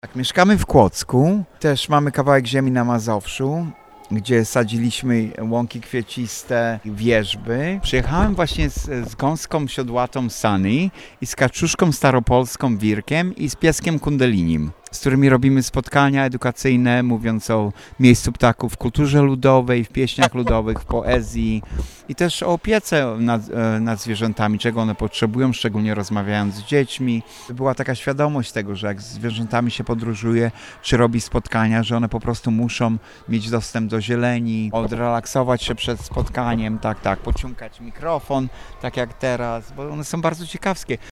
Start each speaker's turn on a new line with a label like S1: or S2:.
S1: Tak, mieszkamy w Kłodzku, też mamy kawałek ziemi na Mazowszu, gdzie sadziliśmy łąki kwieciste, wierzby. Przyjechałem właśnie z gąską siodłatą Sunny i z kaczuszką staropolską Wirkiem i z pieskiem Kundelinim, z którymi robimy spotkania edukacyjne, mówiąc o miejscu ptaków w kulturze ludowej, w pieśniach ludowych, w poezji i też o opiece nad zwierzętami, czego one potrzebują, szczególnie rozmawiając z dziećmi. Była taka świadomość tego, że jak z zwierzętami się podróżuje, czy robi spotkania, że one po prostu muszą mieć dostęp do zieleni, odrelaksować się przed spotkaniem, tak, pociągać mikrofon, tak jak teraz, bo one są bardzo ciekawskie.